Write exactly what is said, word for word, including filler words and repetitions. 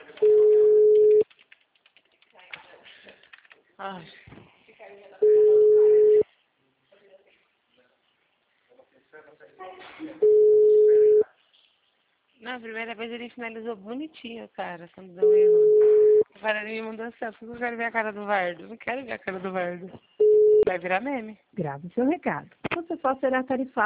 Ai. Não, a primeira vez ele finalizou bonitinho, cara. Só não deu erro. Agora ele me mandou selfie. Eu quero ver a cara do Vardo. Não quero ver a cara do Vardo. Vai virar meme. Grave seu recado. Você só será tarifado